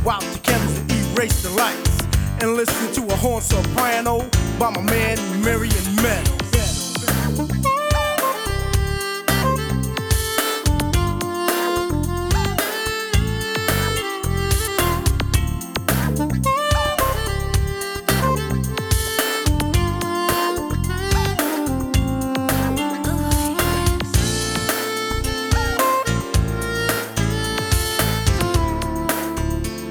out the candles and erase the lights, and listen to a horn soprano by my man Marion Meadows.